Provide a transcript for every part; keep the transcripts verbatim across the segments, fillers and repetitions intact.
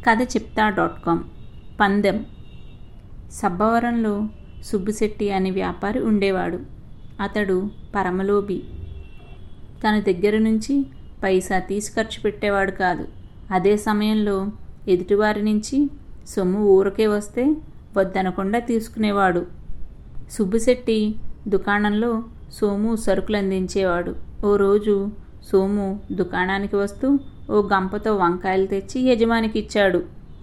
కథ చెప్తా dot com. పందెం. సబ్బవరంలో సుబ్బిశెట్టి అనే వ్యాపారి ఉండేవాడు. అతడు పరమలోభి. తన దగ్గర నుంచి పైసా తీసి ఖర్చు పెట్టేవాడు కాదు. అదే సమయంలో ఎదుటివారి నుంచి సొమ్ము ఊరకే వస్తే వద్దనకుండా తీసుకునేవాడు. సుబ్బిశెట్టి దుకాణంలో సోము సరుకులు అందించేవాడు. ఓ రోజు సోము దుకాణానికి వస్తూ ఓ గంపతో వంకాయలు తెచ్చి యజమానికి ఇచ్చాడు.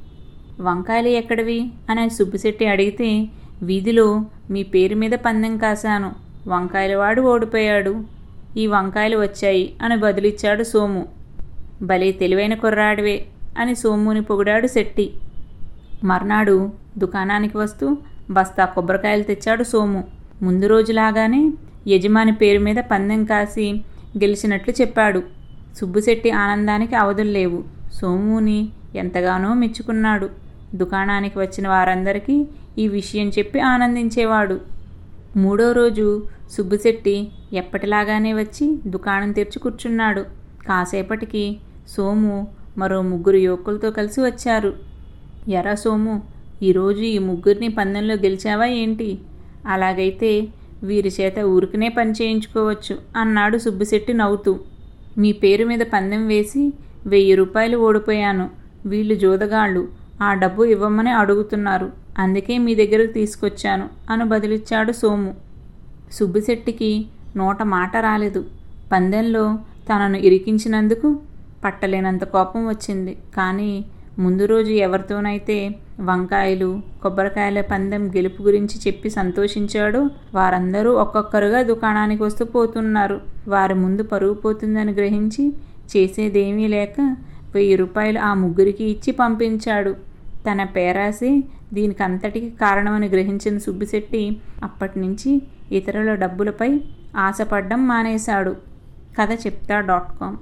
వంకాయలు ఎక్కడివి అని సుబ్బిశెట్టి అడిగితే, వీధిలో మీ పేరు మీద పందెం కాశాను, వంకాయల వాడు ఓడిపోయాడు, ఈ వంకాయలు వచ్చాయి అని బదులిచ్చాడు సోము. భలే తెలివైన కుర్రాడివే అని సోముని పొగిడాడు శెట్టి. మర్నాడు దుకాణానికి వస్తూ బస్తా కొబ్బరికాయలు తెచ్చాడు సోము. ముందు రోజులాగానే యజమాని పేరు మీద పందెం కాసి గెలిచినట్లు చెప్పాడు. సుబ్బిశెట్టి ఆనందానికి అవధులు లేవు. సోముని ఎంతగానో మెచ్చుకున్నాడు. దుకాణానికి వచ్చిన వారందరికీ ఈ విషయం చెప్పి ఆనందించేవాడు. మూడో రోజు సుబ్బిశెట్టి ఎప్పటిలాగానే వచ్చి దుకాణం తెరిచి కూర్చున్నాడు. కాసేపటికి సోము మరో ముగ్గురు యువకులతో కలిసి వచ్చారు. ఎరా సోము, ఈరోజు ఈ ముగ్గురిని పందెంలో గెలిచావా ఏంటి? అలాగైతే వీరి చేత ఊరికనే పని చేయించుకోవచ్చు అన్నాడు సుబ్బిశెట్టి నవ్వుతూ. మీ పేరు మీద పందెం వేసి వెయ్యి రూపాయలు ఓడిపోయాను. వీళ్ళు జోదగాళ్ళు, ఆ డబ్బు ఇవ్వమని అడుగుతున్నారు, అందుకే మీ దగ్గరకు తీసుకొచ్చాను అని బదిలిచ్చాడు సోము. సుబ్బిశెట్టికి నోట మాట రాలేదు. పందెంలో తనను ఇరికించినందుకు పట్టలేనంత కోపం వచ్చింది. కానీ ముందు రోజు ఎవరితోనైతే వంకాయలు కొబ్బరికాయల పందెం గెలుపు గురించి చెప్పి సంతోషించాడో వారందరూ ఒక్కొక్కరుగా దుకాణానికి వస్తూ పోతున్నారు. వారి ముందు పరుగు పోతుందని గ్రహించి చేసేదేమీ లేక వెయ్యి రూపాయలు ఆ ముగ్గురికి ఇచ్చి పంపించాడు. తన పేరాసే దీనికంతటికి కారణమని గ్రహించిన సుబ్బిశెట్టి అప్పటి నుంచి ఇతరుల డబ్బులపై ఆశపడ్డం మానేశాడు. కథ చెప్తా డాట్ కామ్